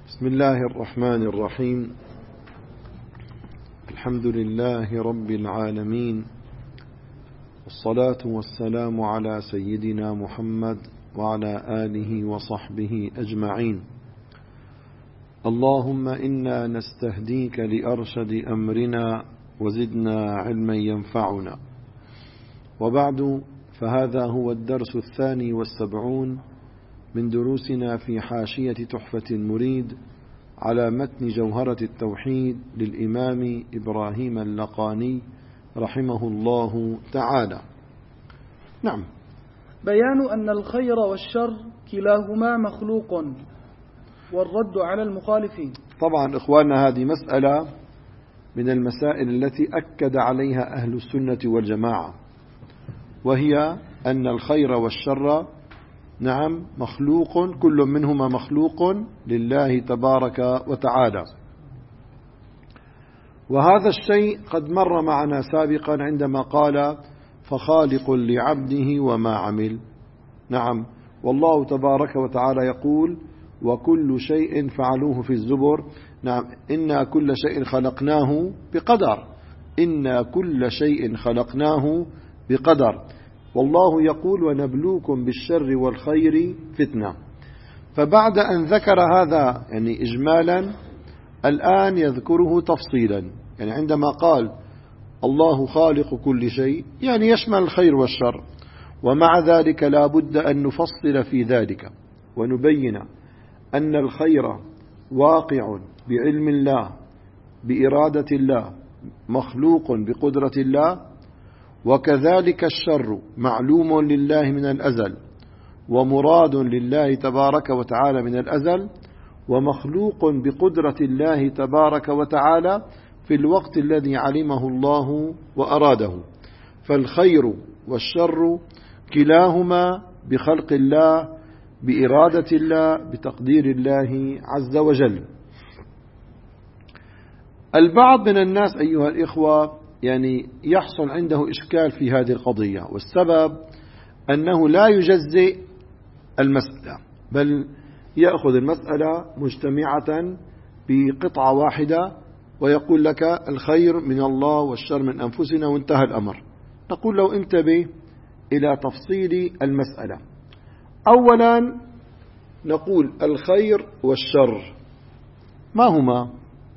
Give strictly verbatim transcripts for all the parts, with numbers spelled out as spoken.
بسم الله الرحمن الرحيم. الحمد لله رب العالمين، والصلاة والسلام على سيدنا محمد وعلى آله وصحبه أجمعين. اللهم إنا نستهديك لأرشد أمرنا وزدنا علما ينفعنا. وبعد، فهذا هو الدرس الثاني والسبعون من دروسنا في حاشية تحفة المريد على متن جوهرة التوحيد للإمام إبراهيم اللقاني رحمه الله تعالى. نعم. بيان أن الخير والشر كلاهما مخلوق، والرد على المخالفين. طبعا إخواننا، هذه مسألة من المسائل التي أكد عليها أهل السنة والجماعة، وهي أن الخير والشر نعم مخلوق، كل منهما مخلوق لله تبارك وتعالى. وهذا الشيء قد مر معنا سابقا عندما قال فخالق لعبده وما عمل. نعم، والله تبارك وتعالى يقول وكل شيء فعلوه في الزبر. نعم، إنا كل شيء خلقناه بقدر، إنا كل شيء خلقناه بقدر. والله يقول ونبلوكم بالشر والخير فتنة. فبعد أن ذكر هذا يعني إجمالا، الآن يذكره تفصيلا. يعني عندما قال الله خالق كل شيء يعني يشمل الخير والشر، ومع ذلك لا بد أن نفصل في ذلك ونبين أن الخير واقع بعلم الله بإرادة الله، مخلوق بقدرة الله، وكذلك الشر معلوم لله من الأزل ومراد لله تبارك وتعالى من الأزل، ومخلوق بقدرة الله تبارك وتعالى في الوقت الذي علمه الله وأراده. فالخير والشر كلاهما بخلق الله، بإرادة الله، بتقدير الله عز وجل. البعض من الناس أيها الإخوة يعني يحصل عنده إشكال في هذه القضية، والسبب أنه لا يجزئ المسألة، بل يأخذ المسألة مجتمعة بقطعة واحدة ويقول لك الخير من الله والشر من أنفسنا وانتهى الأمر. نقول له انتبه إلى تفصيل المسألة. أولا نقول الخير والشر ما هما؟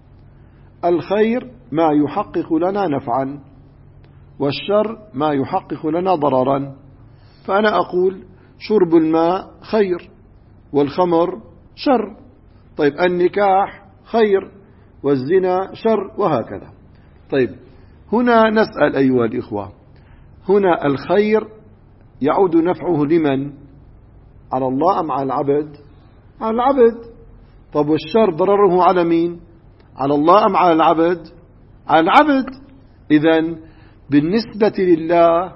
الخير ما يحقق لنا نفعا، والشر ما يحقق لنا ضررا. فأنا أقول شرب الماء خير والخمر شر. طيب النكاح خير والزنا شر، وهكذا. طيب هنا نسأل أيها الإخوة، هنا الخير يعود نفعه لمن؟ على الله أم على العبد؟ على العبد. طب والشر ضرره على مين؟ على الله أم على العبد؟ على العبد. إذن بالنسبة لله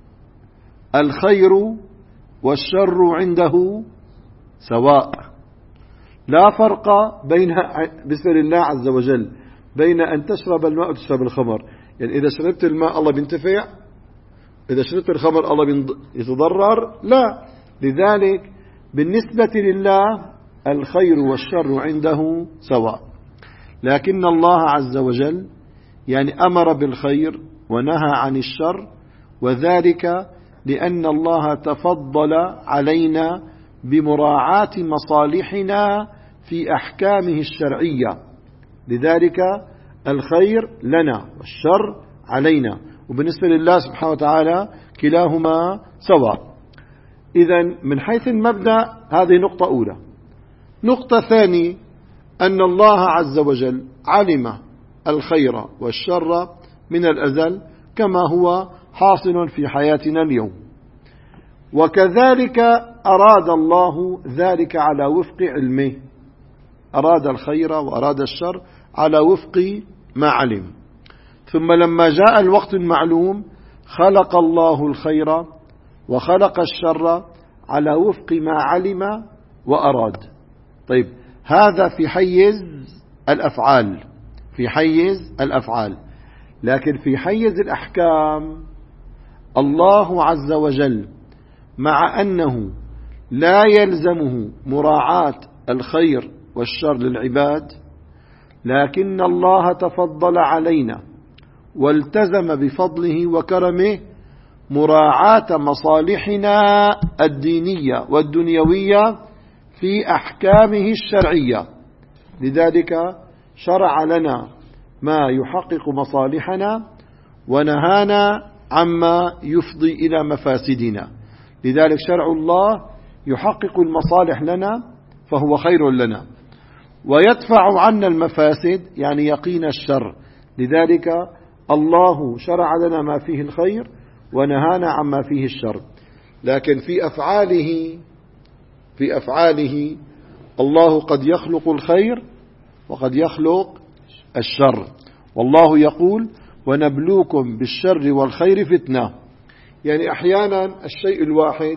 الخير والشر عنده سواء، لا فرق بين بالنسبة لله عز وجل بين أن تشرب الماء وتشرب الخمر. يعني إذا شربت الماء الله بينتفع، إذا شربت الخمر الله يتضرر؟ لا. لذلك بالنسبة لله الخير والشر عنده سواء، لكن الله عز وجل يعني أمر بالخير ونهى عن الشر، وذلك لأن الله تفضل علينا بمراعاة مصالحنا في أحكامه الشرعية. لذلك الخير لنا والشر علينا، وبالنسبة لله سبحانه وتعالى كلاهما سواء. إذن من حيث المبدأ هذه نقطة أولى. نقطة ثانية أن الله عز وجل علم الخير والشر من الأزل كما هو حاصل في حياتنا اليوم، وكذلك أراد الله ذلك على وفق علمه، أراد الخير وأراد الشر على وفق ما علم. ثم لما جاء الوقت المعلوم خلق الله الخير وخلق الشر على وفق ما علم وأراد. طيب هذا في حيز الأفعال، في حيز الأفعال. لكن في حيز الأحكام الله عز وجل مع أنه لا يلزمه مراعاة الخير والشر للعباد، لكن الله تفضل علينا والتزم بفضله وكرمه مراعاة مصالحنا الدينية والدنيوية في أحكامه الشرعية، لذلك شرع لنا ما يحقق مصالحنا ونهانا عما يفضي إلى مفاسدنا. لذلك شرع الله يحقق المصالح لنا فهو خير لنا، ويدفع عنا المفاسد يعني يقينا الشر. لذلك الله شرع لنا ما فيه الخير ونهانا عما فيه الشر. لكن في أفعاله في أفعاله الله قد يخلق الخير وقد يخلق الشر، والله يقول ونبلوكم بالشر والخير فتنة. يعني أحيانا الشيء الواحد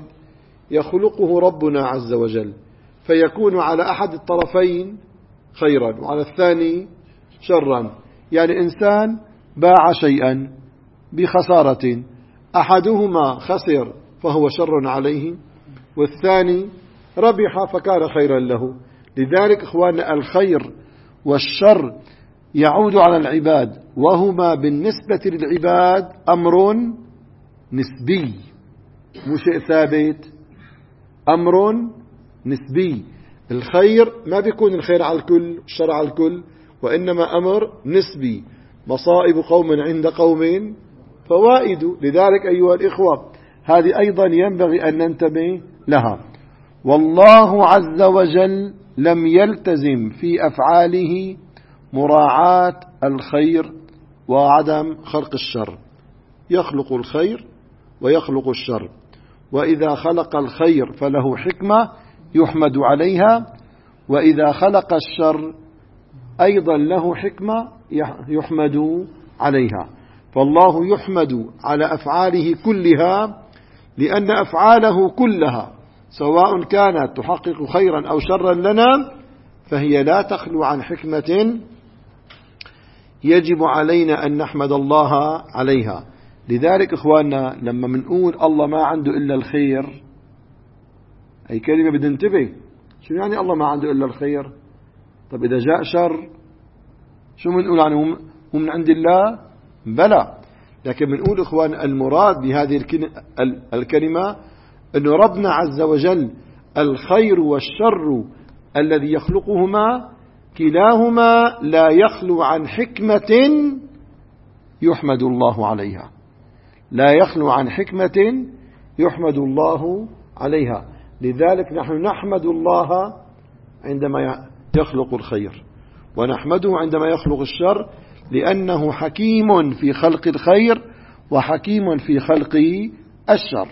يخلقه ربنا عز وجل فيكون على أحد الطرفين خيرا وعلى الثاني شرا. يعني إنسان باع شيئا بخسارة، أحدهما خسر فهو شر عليه والثاني ربح فكان خيرا له. لذلك إخواننا الخير والشر يعود على العباد، وهما بالنسبة للعباد أمر نسبي مو شيء ثابت، أمر نسبي. الخير ما بيكون الخير على الكل الشر على الكل، وإنما أمر نسبي. مصائب قوم عند قوم فوائد. لذلك أيها الإخوة هذه أيضا ينبغي أن ننتبه لها. والله عز وجل لم يلتزم في أفعاله مراعاة الخير وعدم خلق الشر، يخلق الخير ويخلق الشر، وإذا خلق الخير فله حكمة يحمد عليها، وإذا خلق الشر أيضا له حكمة يحمد عليها. فالله يحمد على أفعاله كلها، لأن أفعاله كلها سواء كانت تحقق خيرا أو شرا لنا فهي لا تخلو عن حكمة يجب علينا أن نحمد الله عليها. لذلك إخواننا لما منقول الله ما عنده إلا الخير، أي كلمة بدنا ننتبه. شو يعني الله ما عنده إلا الخير؟ طب إذا جاء شر شو منقول عنه؟ هو من عند الله؟ بلى. لكن منقول إخوان المراد بهذه الكلمة أن ربنا عز وجل الخير والشر الذي يخلقهما كلاهما لا يخلو عن حكمة يحمد الله عليها، لا يخلو عن حكمة يحمد الله عليها. لذلك نحن نحمد الله عندما يخلق الخير ونحمده عندما يخلق الشر، لأنه حكيم في خلق الخير وحكيم في خلق الشر.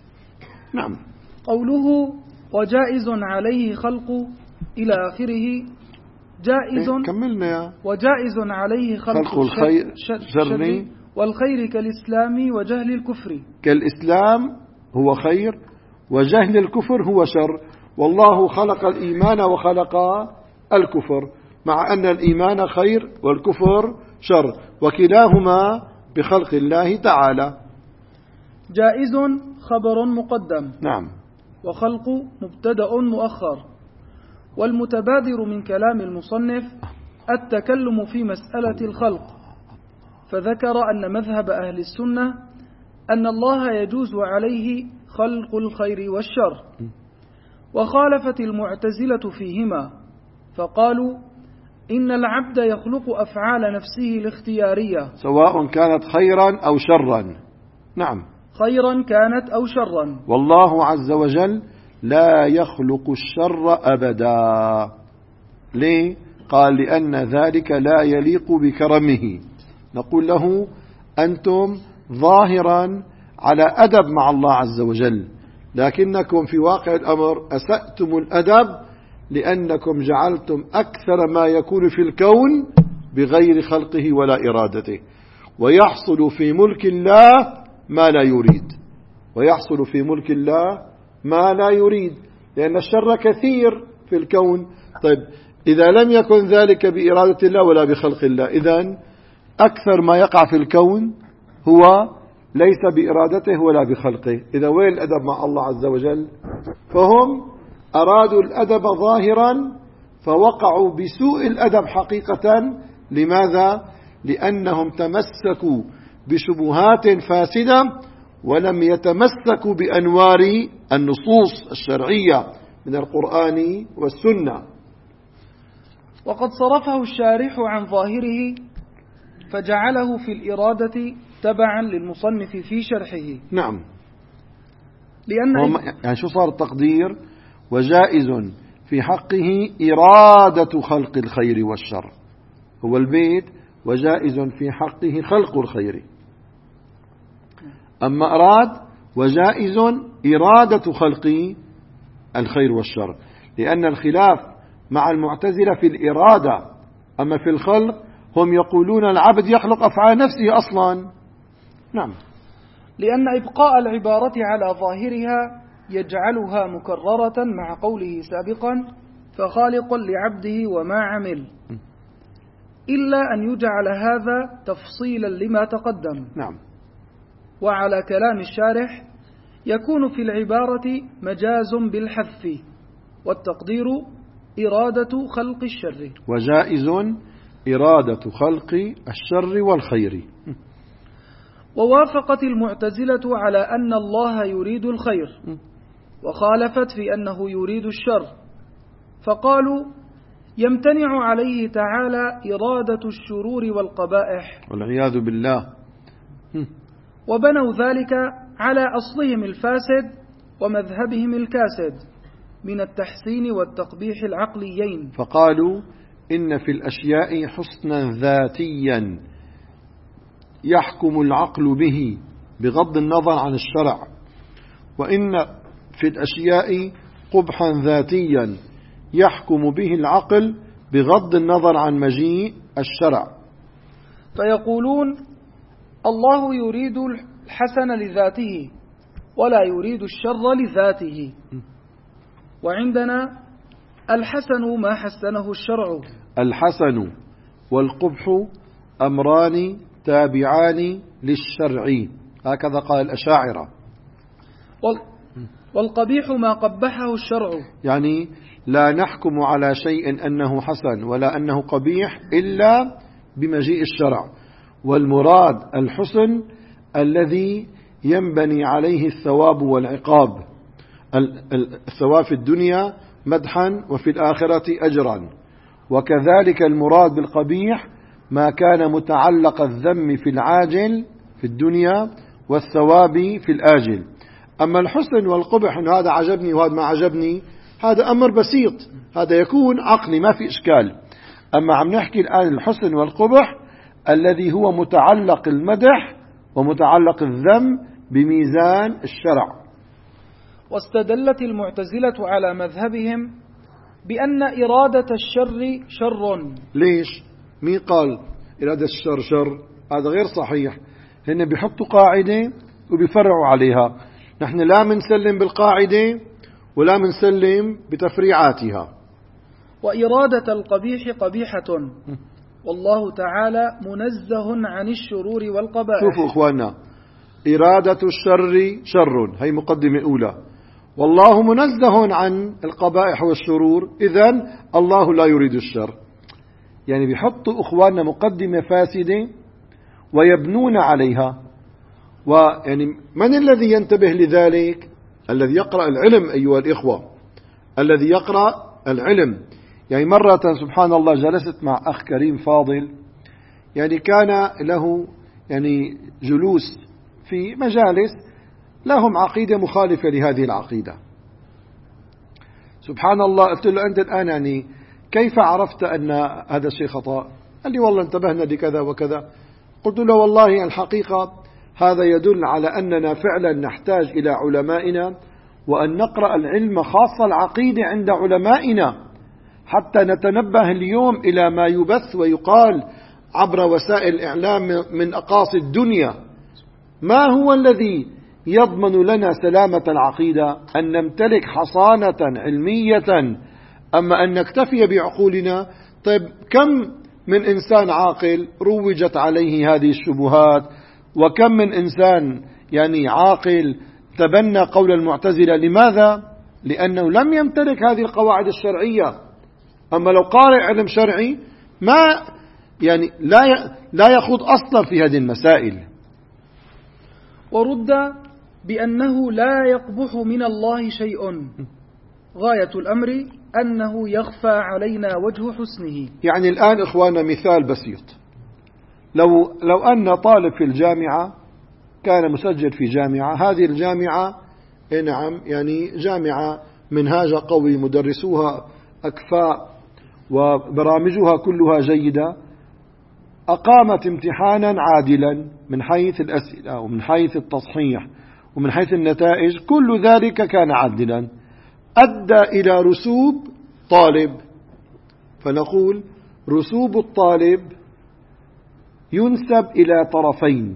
نعم. قوله وجائز عليه خلق إلى آخره جائز إيه كملنا يا وجائز عليه خلق, خلق الخير شر والخير كالإسلام وجهل الكفر. كالإسلام هو خير وجهل الكفر هو شر، والله خلق الإيمان وخلق الكفر، مع أن الإيمان خير والكفر شر، وكلاهما بخلق الله تعالى. جائز خبر مقدم، نعم، وخلق مبتدأ مؤخر. والمتبادر من كلام المصنف التكلم في مسألة الخلق، فذكر أن مذهب أهل السنة أن الله يجوز عليه خلق الخير والشر، وخالفت المعتزلة فيهما فقالوا إن العبد يخلق أفعال نفسه الاختيارية سواء كانت خيرا أو شرا. نعم، خيرا كانت أو شرا، والله عز وجل لا يخلق الشر أبدا. ليه؟ قال لأن ذلك لا يليق بكرمه. نقول له أنتم ظاهرا على أدب مع الله عز وجل، لكنكم في واقع الأمر أسأتم الأدب، لأنكم جعلتم أكثر ما يكون في الكون بغير خلقه ولا إرادته، ويحصل في ملك الله ما لا يريد، ويحصل في ملك الله ما لا يريد، لأن الشر كثير في الكون. طيب إذا لم يكن ذلك بإرادة الله ولا بخلق الله، إذن أكثر ما يقع في الكون هو ليس بإرادته ولا بخلقه. إذا وين الأدب مع الله عز وجل؟ فهم أرادوا الأدب ظاهرا فوقعوا بسوء الأدب حقيقة. لماذا؟ لأنهم تمسكوا بشبهات فاسدة ولم يتمسكوا بأنوار النصوص الشرعية من القرآن والسنة. وقد صرفه الشارح عن ظاهره فجعله في الإرادة تبعا للمصنف في شرحه. نعم. لأن يعني شو صار التقدير؟ وجائز في حقه إرادة خلق الخير والشر. هو البيت وجائز في حقه خلق الخير. أما أراد وجائز إرادة خلق الخير والشر، لأن الخلاف مع المعتزلة في الإرادة. أما في الخلق هم يقولون العبد يخلق أفعال نفسه أصلا. نعم. لأن إبقاء العبارة على ظاهرها يجعلها مكررة مع قوله سابقا فخالق لعبده وما عمل، إلا أن يجعل هذا تفصيلا لما تقدم. نعم. وعلى كلام الشارح يكون في العبارة مجاز بالحذف، والتقدير إرادة خلق الشر. وجائز إرادة خلق الشر والخير. ووافقت المعتزلة على أن الله يريد الخير، وخالفت في أنه يريد الشر، فقالوا يمتنع عليه تعالى إرادة الشرور والقبائح والعياذ بالله. وبنوا ذلك على أصلهم الفاسد ومذهبهم الكاسد من التحسين والتقبيح العقليين، فقالوا إن في الأشياء حسنا ذاتيا يحكم العقل به بغض النظر عن الشرع، وإن في الأشياء قبحا ذاتيا يحكم به العقل بغض النظر عن مجيء الشرع. فيقولون الله يريد الحسن لذاته ولا يريد الشر لذاته، وعندنا الحسن ما حسنه الشرع. الحسن والقبح أمران تابعان للشرع، هكذا قال الأشاعرة. والقبيح ما قبحه الشرع، يعني لا نحكم على شيء أنه حسن ولا أنه قبيح إلا بمجيء الشرع. والمراد الحسن الذي ينبني عليه الثواب والعقاب، الثواب في الدنيا مدحا وفي الآخرة أجرا. وكذلك المراد بالقبيح ما كان متعلق الذم في العاجل في الدنيا والثواب في الآجل. أما الحسن والقبح إن هذا عجبني وهذا ما عجبني، هذا أمر بسيط، هذا يكون عقلي ما في إشكال. أما عم نحكي الآن الحسن والقبح الذي هو متعلق المدح ومتعلق الذم بميزان الشرع. واستدلت المعتزلة على مذهبهم بأن إرادة الشر شر. ليش؟ مين قال إرادة الشر شر؟ هذا غير صحيح. هن بيحطوا قاعدة وبيفرعوا عليها. نحن لا منسلم بالقاعدة ولا منسلم بتفريعاتها. وإرادة القبيح قبيحة، والله تعالى منزه عن الشرور والقبائح. شوفوا إخواننا، إرادة الشر شر، هي مقدمة أولى، والله منزه عن القبائح والشرور، إذن الله لا يريد الشر. يعني بيحطوا إخواننا مقدمة فاسدة ويبنون عليها. ويعني من الذي ينتبه لذلك؟ الذي يقرأ العلم أيها الإخوة، الذي يقرأ العلم. يعني مرة سبحان الله جلست مع أخ كريم فاضل، يعني كان له يعني جلوس في مجالس لهم عقيدة مخالفة لهذه العقيدة. سبحان الله، قلت له أنت الآن يعني كيف عرفت أن هذا الشيء خطأ؟ قال لي والله انتبهنا لكذا وكذا. قلت له والله الحقيقة هذا يدل على أننا فعلا نحتاج إلى علمائنا، وأن نقرأ العلم خاصة العقيدة عند علمائنا حتى نتنبه اليوم إلى ما يبث ويقال عبر وسائل الإعلام من أقاصي الدنيا. ما هو الذي يضمن لنا سلامة العقيدة؟ أن نمتلك حصانة علمية، أما أن نكتفي بعقولنا. طيب كم من إنسان عاقل روجت عليه هذه الشبهات، وكم من إنسان يعني عاقل تبنى قول المعتزلة. لماذا؟ لأنه لم يمتلك هذه القواعد الشرعية. أما لو قارئ علم شرعي ما يعني لا لا يخوض أصلا في هذه المسائل. ورد بأنه لا يقبح من الله شيء، غاية الأمر أنه يخفى علينا وجه حسنه. يعني الآن إخوانا مثال بسيط، لو لو أن طالب في الجامعة كان مسجل في جامعة، هذه الجامعة نعم يعني جامعة منهاجها قوي، مدرسوها أكفاء وبرامجها كلها جيدة، أقامت امتحانا عادلا من حيث الأسئلة ومن حيث التصحيح ومن حيث النتائج، كل ذلك كان عادلا، أدى إلى رسوب طالب. فنقول رسوب الطالب ينسب إلى طرفين،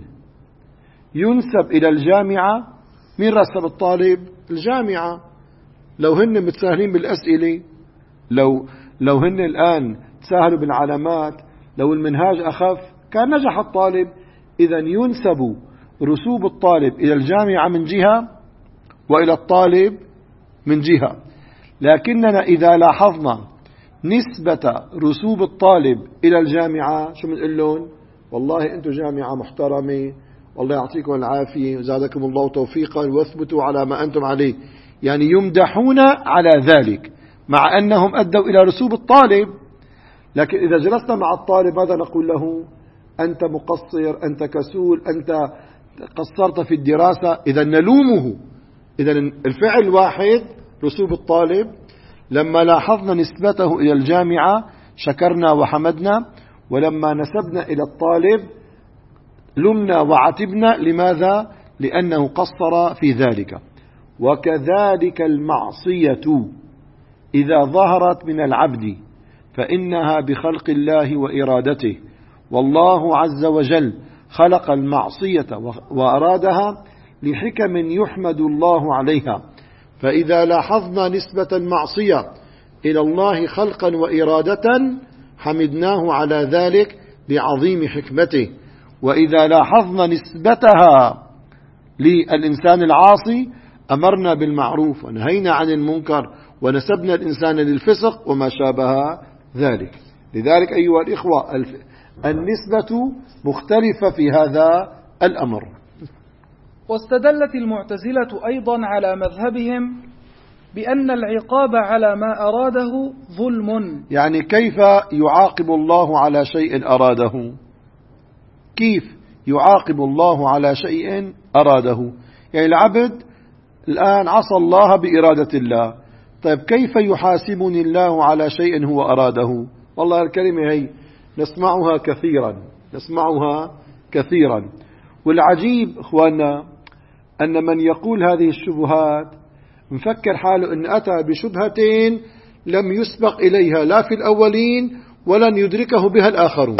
ينسب إلى الجامعة. من رسب الطالب؟ الجامعة. لو هن متساهلين بالأسئلة، لو لو هن الآن تساهلوا بالعلامات، لو المنهاج أخف كان نجح الطالب. إذا ينسب رسوب الطالب إلى الجامعة من جهة وإلى الطالب من جهة. لكننا إذا لاحظنا نسبة رسوب الطالب إلى الجامعة شو بنقول لهم؟ والله أنتم جامعة محترمة، والله يعطيكم العافية وزادكم الله توفيقا واثبتوا على ما أنتم عليه، يعني يمدحون على ذلك مع أنهم أدوا إلى رسوب الطالب. لكن إذا جلسنا مع الطالب ماذا نقول له؟ أنت مقصر، أنت كسول، أنت قصرت في الدراسة، إذا نلومه. إذا الفعل واحد رسوب الطالب. لما لاحظنا نسبته إلى الجامعة شكرنا وحمدنا، ولما نسبنا إلى الطالب لمنا وعتبنا. لماذا؟ لأنه قصر في ذلك. وكذلك المعصية إذا ظهرت من العبد فإنها بخلق الله وإرادته، والله عز وجل خلق المعصية وأرادها لحكم يحمد الله عليها. فإذا لاحظنا نسبة المعصية إلى الله خلقا وإرادة حمدناه على ذلك لعظيم حكمته، وإذا لاحظنا نسبتها للإنسان العاصي أمرنا بالمعروف ونهينا عن المنكر ونسبنا الإنسان للفسق وما شابه ذلك. لذلك أيها الإخوة النسبة مختلفة في هذا الأمر. واستدلت المعتزلة أيضا على مذهبهم بأن العقاب على ما أراده ظلم. يعني كيف يعاقب الله على شيء أراده؟ كيف يعاقب الله على شيء أراده؟ يعني العبد الآن عصى الله بإرادة الله، طيب كيف يحاسبني الله على شيء هو أراده؟ والله الكلمة هي نسمعها كثيرا نسمعها كثيرا والعجيب إخواننا أن من يقول هذه الشبهات مفكر حاله أن أتى بشبهتين لم يسبق إليها لا في الأولين ولن يدركه بها الآخرون.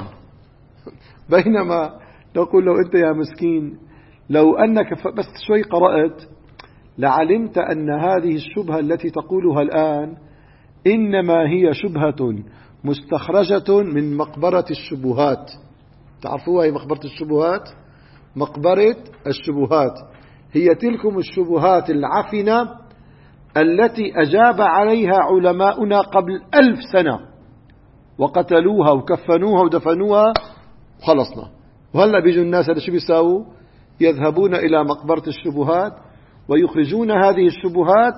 بينما نقول له أنت يا مسكين لو أنك بس شوي قرأت لعلمت أن هذه الشبهة التي تقولها الآن إنما هي شبهة مستخرجة من مقبرة الشبهات. تعرفوها هي مقبرة الشبهات؟ مقبرة الشبهات هي تلكم الشبهات العفنة التي أجاب عليها علماؤنا قبل ألف سنة وقتلوها وكفنوها ودفنوها وخلصنا. وهلأ بيجوا الناس هذا شو بيساووا؟ يذهبون إلى مقبرة الشبهات ويخرجون هذه الشبهات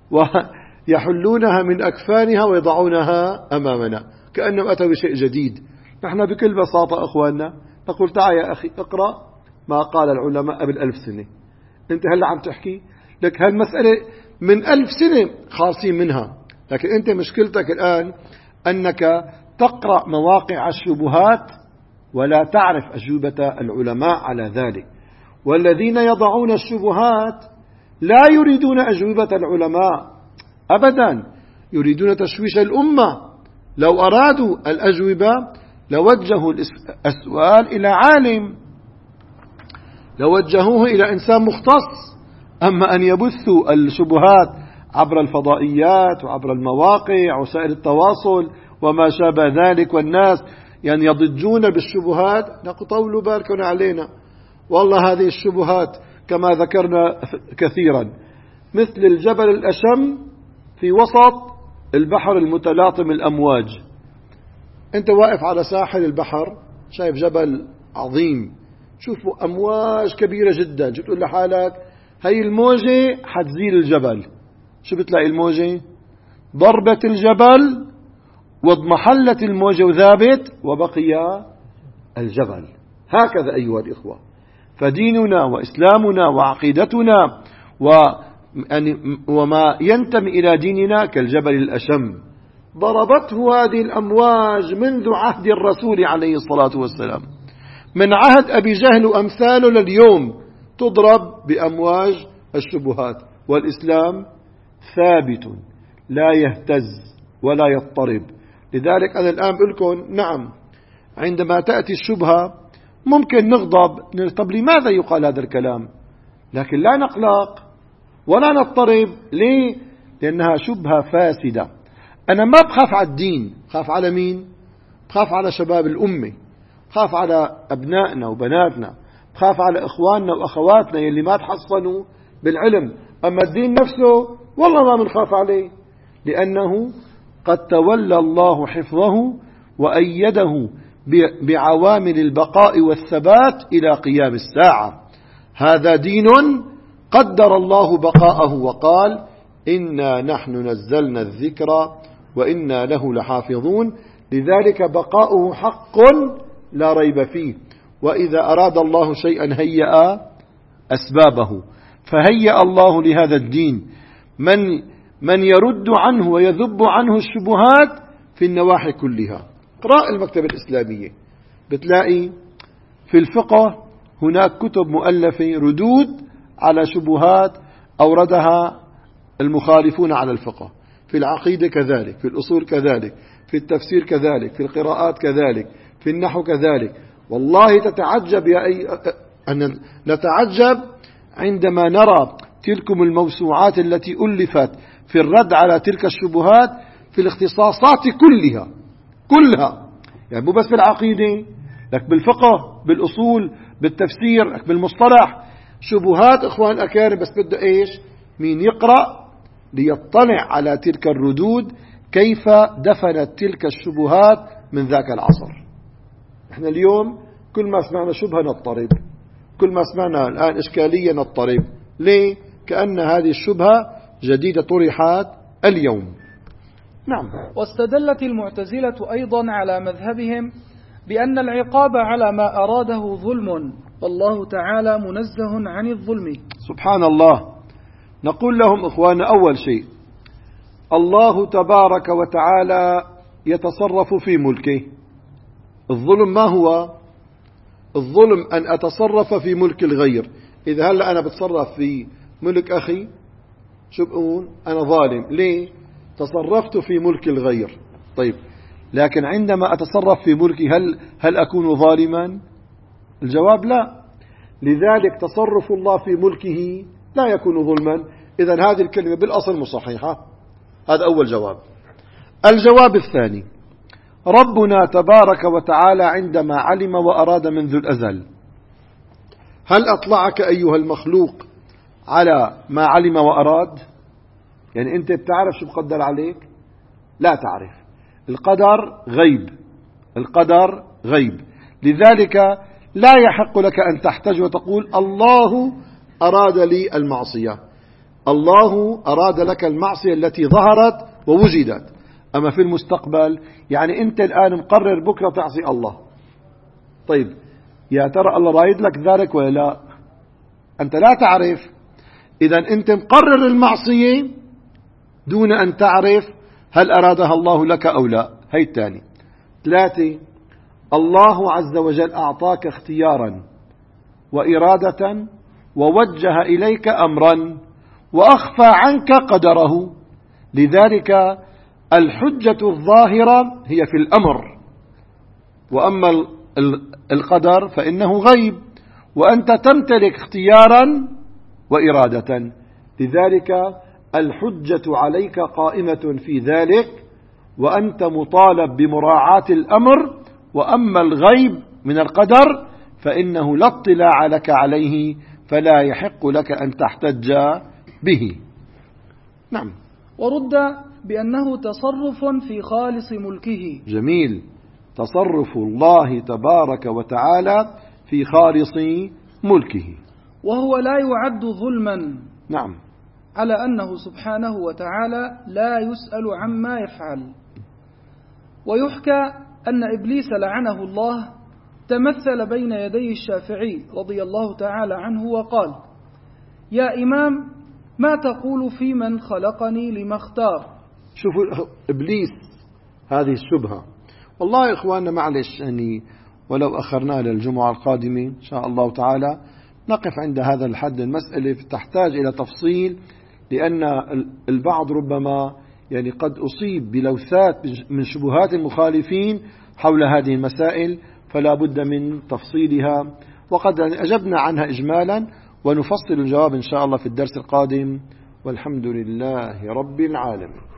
ويحلونها من أكفانها ويضعونها أمامنا كأنهم أتوا بشيء جديد. نحن بكل بساطة أخواننا نقول تعال يا أخي اقرأ ما قال العلماء قبل ألف سنة. أنت هلأ عم تحكي لك هالمسألة من ألف سنة خالصين منها، لكن أنت مشكلتك الآن أنك تقرأ مواقع الشبهات ولا تعرف أجوبة العلماء على ذلك. والذين يضعون الشبهات لا يريدون أجوبة العلماء أبدا، يريدون تشويش الأمة. لو أرادوا الأجوبة لوجهوا السؤال إلى عالم، لوجهوه إلى إنسان مختص. أما أن يبثوا الشبهات عبر الفضائيات وعبر المواقع وسائل التواصل وما شابه ذلك، والناس يعني يضجون بالشبهات، نقول طولوا بالكم علينا. والله هذه الشبهات كما ذكرنا كثيرا مثل الجبل الأشم في وسط البحر المتلاطم الأمواج. أنت واقف على ساحل البحر شايف جبل عظيم، شوفوا أمواج كبيرة جدا، شو بتقول لحالك؟ هاي الموجة حتزيل الجبل. شو بتلاقي الموجة؟ ضربت الجبل واضمحلت الموجة وذابت وبقي الجبل. هكذا أيها الإخوة، فديننا وإسلامنا وعقيدتنا وما ينتمي إلى ديننا كالجبل الأشم، ضربته هذه الأمواج منذ عهد الرسول عليه الصلاة والسلام، من عهد أبي جهل وأمثاله لليوم تضرب بأمواج الشبهات، والإسلام ثابت لا يهتز ولا يضطرب. لذلك أنا الآن بقول لكم نعم، عندما تأتي الشبهة ممكن نغضب، طب لماذا يقال هذا الكلام؟ لكن لا نقلق ولا نضطرب. ليه؟ لأنها شبهة فاسدة. أنا ما بخاف على الدين، بخاف على مين؟ بخاف على شباب الأمة، بخاف على أبنائنا وبناتنا، بخاف على إخواننا وأخواتنا يلي ما تحصنوا بالعلم. أما الدين نفسه والله ما بنخاف عليه، لأنه قد تولى الله حفظه وأيده بعوامل البقاء والثبات إلى قيام الساعة. هذا دين قدر الله بقاءه وقال إنا نحن نزلنا الذكر وإنا له لحافظون. لذلك بقاؤه حق لا ريب فيه. وإذا أراد الله شيئا هيأ أسبابه، فهيأ الله لهذا الدين من من يرد عنه ويذب عنه الشبهات في النواحي كلها. اقرأ المكتبة الإسلامية بتلاقي في الفقه هناك كتب مؤلفة ردود على شبهات أوردها المخالفون على الفقه، في العقيدة كذلك، في الأصول كذلك، في التفسير كذلك، في القراءات كذلك، في النحو كذلك. والله تتعجب يا أي أن نتعجب عندما نرى تلكم الموسوعات التي ألفت في الرد على تلك الشبهات في الاختصاصات كلها كلها، يعني مو بس بالعقيدة، لك بالفقه، بالأصول، بالتفسير، لك بالمصطلح. شبهات إخوان أكارم، بس بده إيش؟ مين يقرأ ليطلع على تلك الردود كيف دفنت تلك الشبهات من ذاك العصر. احنا اليوم كل ما سمعنا شبهة نضطرب، كل ما سمعنا الآن إشكالية نضطرب. ليه؟ كأن هذه الشبهة جديدة طرحت اليوم. نعم. واستدلت المعتزلة أيضا على مذهبهم بأن العقاب على ما أراده ظلم، والله تعالى منزه عن الظلم. سبحان الله. نقول لهم إخوان، أول شيء الله تبارك وتعالى يتصرف في ملكه. الظلم ما هو؟ الظلم أن أتصرف في ملك الغير. إذا هلأ أنا بتصرف في ملك أخي شو بقول؟ أنا ظالم. ليه؟ تصرفت في ملك الغير. طيب، لكن عندما أتصرف في ملكي هل هل أكون ظالما؟ الجواب لا. لذلك تصرف الله في ملكه لا يكون ظلما. إذن هذه الكلمة بالأصل مصحيحة. هذا أول جواب. الجواب الثاني، ربنا تبارك وتعالى عندما علم وأراد منذ الأزل، هل أطلعك أيها المخلوق على ما علم وأراد؟ يعني أنت بتعرف شو بقدر عليك؟ لا تعرف. القدر غيب، القدر غيب. لذلك لا يحق لك أن تحتج وتقول الله أراد لي المعصية. الله أراد لك المعصية التي ظهرت ووجدت. أما في المستقبل، يعني أنت الآن مقرر بكرة تعصي الله. طيب، يا ترى الله رايد لك ذلك ولا لا؟ أنت لا تعرف. إذا أنت مقرر المعصية دون أن تعرف هل أرادها الله لك أو لا. هي الثاني. ثلاثة، الله عز وجل أعطاك اختيارا وإرادة ووجه إليك أمرا وأخفى عنك قدره. لذلك الحجة الظاهرة هي في الأمر، وأما القدر فإنه غيب، وأنت تمتلك اختيارا وإرادة. لذلك الحجة عليك قائمة في ذلك، وأنت مطالب بمراعاة الأمر. وأما الغيب من القدر فإنه لا اطلاع لك عليه، فلا يحق لك أن تحتج به. نعم. ورد بأنه تصرف في خالص ملكه. جميل، تصرف الله تبارك وتعالى في خالص ملكه، وهو لا يعد ظلما. نعم، على أنه سبحانه وتعالى لا يسأل عما يفعل. ويحكى أن إبليس لعنه الله تمثل بين يدي الشافعي رضي الله تعالى عنه وقال: يا إمام، ما تقول في من خلقني لما اختار؟ شوفوا إبليس هذه الشبهة. والله يا إخواننا معلش يعني ولو أخرنا للجمعة القادمة إن شاء الله تعالى نقف عند هذا الحد. المسألة تحتاج إلى تفصيل، لأن البعض ربما يعني قد أصيب بلوثات من شبهات المخالفين حول هذه المسائل، فلا بد من تفصيلها، وقد أجبنا عنها إجمالا، ونفصل الجواب إن شاء الله في الدرس القادم، والحمد لله رب العالمين.